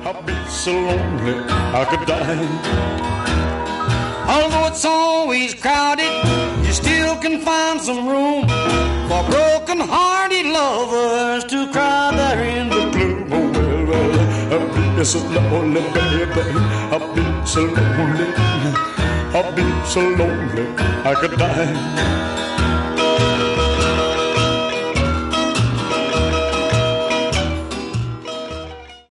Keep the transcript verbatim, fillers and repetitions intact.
I'll be so lonely I could die. Although it's always crowded, you still can find some room for broken-hearted lovers to cry there in the gloom. Oh, well, well, I'll be so lonely, baby. I'll be so lonely. I'll be so lonely I could die.